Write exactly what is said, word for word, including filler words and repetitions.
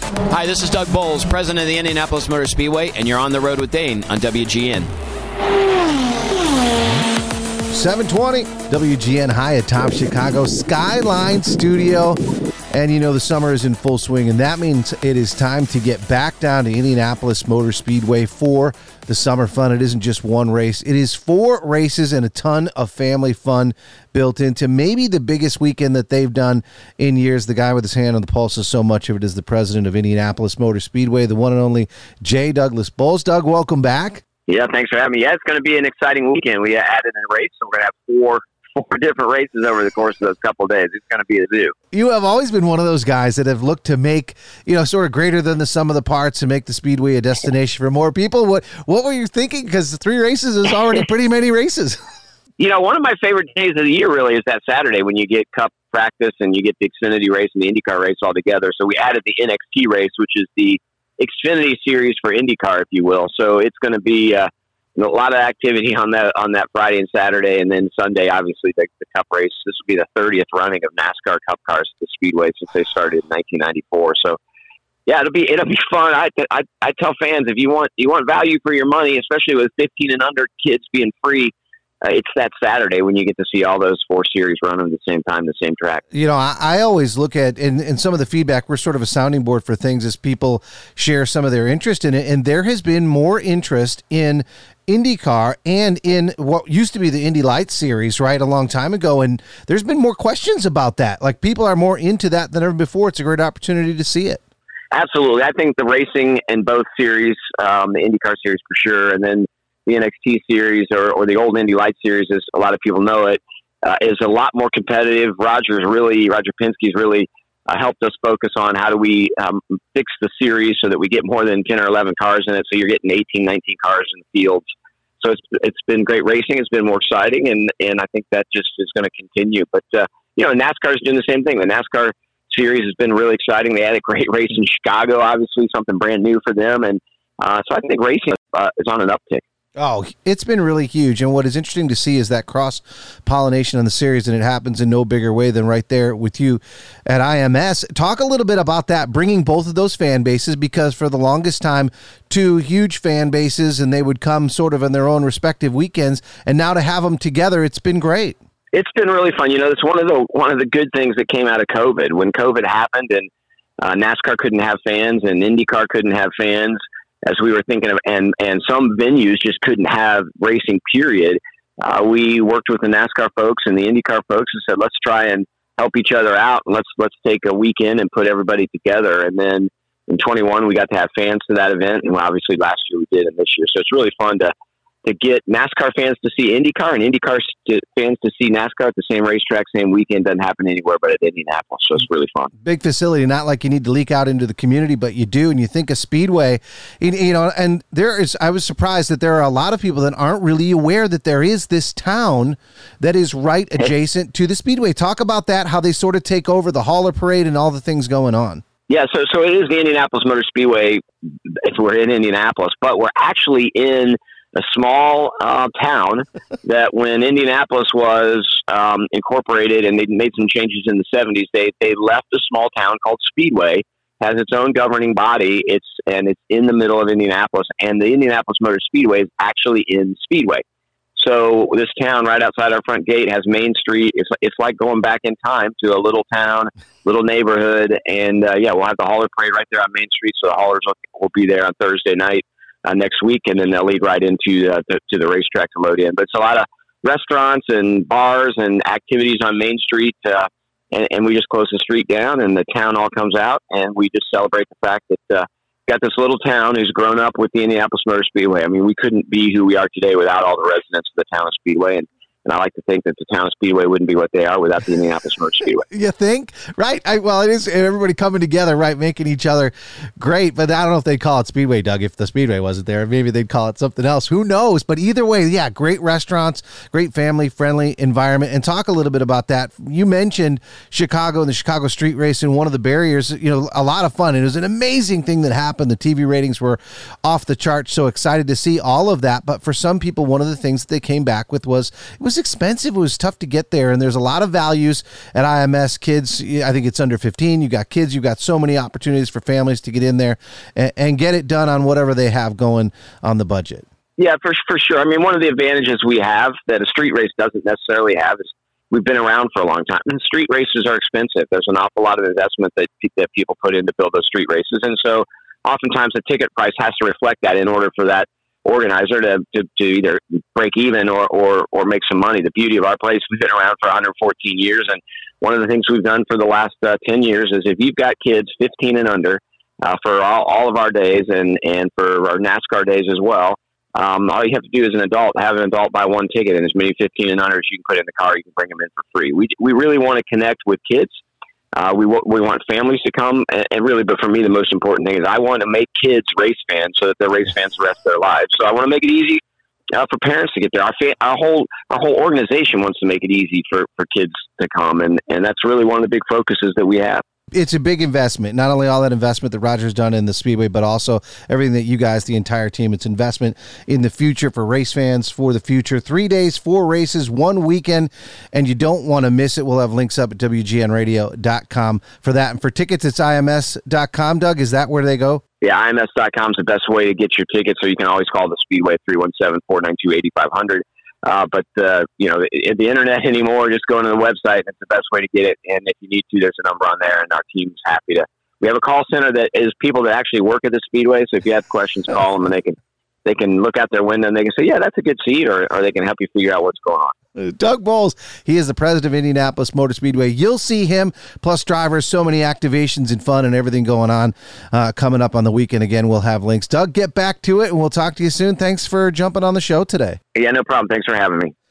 Hi, this is Doug Bowles, president of the Indianapolis Motor Speedway, and you're on the road with Dane on W G N. seven twenty W G N high atop Chicago Skyline Studio. And you know the summer is in full swing, and that means it is time to get back down to Indianapolis Motor Speedway for the summer fun. It isn't just one race. It is four races and a ton of family fun built into maybe the biggest weekend that they've done in years. The guy with his hand on the pulse of so much of it is the president of Indianapolis Motor Speedway, the one and only J. Douglas Bowles. Doug, welcome back. Yeah, thanks for having me. Yeah, it's going to be an exciting weekend. We added a race, so we're going to have four four different races over the course of those couple of days. It's going to be a zoo. You have always been one of those guys that have looked to make, you know, sort of greater than the sum of the parts and make the Speedway a destination for more people. What what were you thinking? Because three races is already pretty many races. You know, one of my favorite days of the year really is that Saturday when you get Cup practice and you get the Xfinity race and the IndyCar race all together. So we added the N X T race, which is the Xfinity series for IndyCar, if you will. So it's going to be uh, a lot of activity on that on that Friday and Saturday, and then Sunday, obviously, the, the Cup race. This will be the thirtieth running of NASCAR Cup cars at the Speedway since they started in nineteen ninety-four. So, yeah, it'll be it'll be fun. I, I I tell fans, if you want you want value for your money, especially with fifteen and under kids being free, Uh, it's that Saturday when you get to see all those four series run at the same time, the same track. You know, I, I always look at, in, in some of the feedback, we're sort of a sounding board for things as people share some of their interest in it. And there has been more interest in IndyCar and in what used to be the Indy Lights series, right, a long time ago. And there's been more questions about that. Like, people are more into that than ever before. It's a great opportunity to see it. Absolutely. I think the racing in both series, um, the IndyCar series for sure, and then the N X T series or, or the old Indy Lights series, as a lot of people know it, uh, is a lot more competitive. Roger's really, Roger Penske's really uh, helped us focus on how do we um, fix the series so that we get more than ten or eleven cars in it. So you're getting eighteen, nineteen cars in the fields. So it's it's been great racing. It's been more exciting, and, and I think that just is going to continue. But, uh, you know, NASCAR is doing the same thing. The NASCAR series has been really exciting. They had a great race in Chicago, obviously, something brand new for them. And uh, so I think racing uh, is on an uptick. Oh, it's been really huge. And what is interesting to see is that cross-pollination on the series, and it happens in no bigger way than right there with you at I M S. Talk a little bit about that, bringing both of those fan bases, because for the longest time, two huge fan bases, and they would come sort of in their own respective weekends, and now to have them together, it's been great. It's been really fun. You know, it's one of the one of the good things that came out of COVID. When COVID happened and uh, NASCAR couldn't have fans and IndyCar couldn't have fans, as we were thinking of, and, and some venues just couldn't have racing, period. Uh, we worked with the NASCAR folks and the IndyCar folks and said, let's try and help each other out. And let's, let's take a weekend and put everybody together. And then in twenty-one, we got to have fans to that event. And obviously last year we did, and this year. So it's really fun to, to get NASCAR fans to see IndyCar and IndyCar fans to see NASCAR at the same racetrack, same weekend. Doesn't happen anywhere but at Indianapolis. So it's really fun. Big facility, not like you need to leak out into the community, but you do. And you think of Speedway, you know, and there is, I was surprised that there are a lot of people that aren't really aware that there is this town that is right adjacent to the Speedway. Talk about that, how they sort of take over the hauler parade and all the things going on. Yeah, so so it is the Indianapolis Motor Speedway if we're in Indianapolis, but we're actually in a small uh, town that when Indianapolis was um, incorporated and they made some changes in the seventies, they they left a small town called Speedway, has its own governing body. It's and it's in the middle of Indianapolis, and the Indianapolis Motor Speedway is actually in Speedway. So this town right outside our front gate has Main Street. It's it's like going back in time to a little town, little neighborhood, and uh, yeah, we'll have the hauler parade right there on Main Street. So the haulers will, will be there on Thursday night. Uh, next week, and then they'll lead right into uh, to, to the racetrack to load in. But it's a lot of restaurants and bars and activities on Main Street, uh, and, and we just close the street down, and the town all comes out, and we just celebrate the fact that uh, got this little town who's grown up with the Indianapolis Motor Speedway. I mean, we couldn't be who we are today without all the residents of the town of Speedway, and And I like to think that the town of Speedway wouldn't be what they are without the Indianapolis Motor Speedway. You think? Right? I, well, it is everybody coming together, right, making each other great. But I don't know if they'd call it Speedway, Doug, if the Speedway wasn't there. Maybe they'd call it something else. Who knows? But either way, yeah, great restaurants, great family-friendly environment. And talk a little bit about that. You mentioned Chicago and the Chicago Street Race, and one of the barriers, you know, a lot of fun. It was an amazing thing that happened. The T V ratings were off the charts, so excited to see all of that. But for some people, one of the things that they came back with was it was was expensive. It was tough to get there, and there's a lot of values at I M S. Kids, I think it's under fifteen. You got kids. You got so many opportunities for families to get in there and, and get it done on whatever they have going on the budget. Yeah, for for sure. I mean, one of the advantages we have that a street race doesn't necessarily have is we've been around for a long time. And street races are expensive. There's an awful lot of investment that that people put in to build those street races, and so oftentimes the ticket price has to reflect that in order for that organizer to, to, to either break even or, or, or make some money. The beauty of our place, we've been around for one hundred fourteen years. And one of the things we've done for the last uh, ten years is if you've got kids fifteen and under uh, for all, all of our days and, and for our NASCAR days as well, um, all you have to do as an adult, have an adult buy one ticket, and as many fifteen and under as you can put in the car, you can bring them in for free. We, we really want to connect with kids. Uh, we, w- we want families to come, and, and really, but for me, the most important thing is I want to make kids race fans so that they're race fans the rest of their lives. So I want to make it easy uh, for parents to get there. Our, fa- our whole our whole organization wants to make it easy for, for kids to come, and, and that's really one of the big focuses that we have. It's a big investment, not only all that investment that Roger's done in the Speedway, but also everything that you guys, the entire team, it's investment in the future for race fans for the future. Three days, four races, one weekend, and you don't want to miss it. We'll have links up at W G N radio dot com for that. And for tickets, it's I M S dot com, Doug. Is that where they go? Yeah, I M S dot com is the best way to get your tickets, so you can always call the Speedway three one seven, four nine two, eight five zero zero. Uh, but, uh, you know, the, the internet anymore, just going to the website, it's the best way to get it. And if you need to, there's a number on there, and our team's happy to. We have a call center that is people that actually work at the Speedway. So if you have questions, call them, and they can they can look out their window and they can say, yeah, that's a good seat, or, or they can help you figure out what's going on. Uh, Doug Boles, he is the president of Indianapolis Motor Speedway. You'll see him, plus drivers, so many activations and fun and everything going on uh, coming up on the weekend. Again, we'll have links. Doug, get back to it, and we'll talk to you soon. Thanks for jumping on the show today. Yeah, no problem. Thanks for having me.